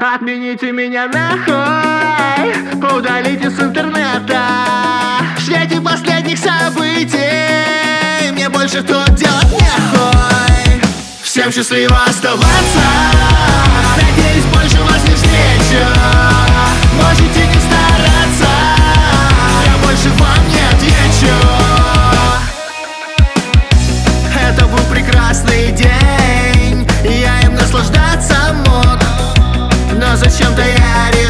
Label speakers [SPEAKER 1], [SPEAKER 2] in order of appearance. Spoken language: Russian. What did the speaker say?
[SPEAKER 1] Отмените меня нахуй, удалите с интернета. В свете последних событий мне больше тут делать нехуй. Всем счастливо оставаться, надеюсь, больше вас не встречу. Можете не стараться, я больше вам не отвечу. Это был прекрасный день, я им наслаждаться мог, но зачем-то я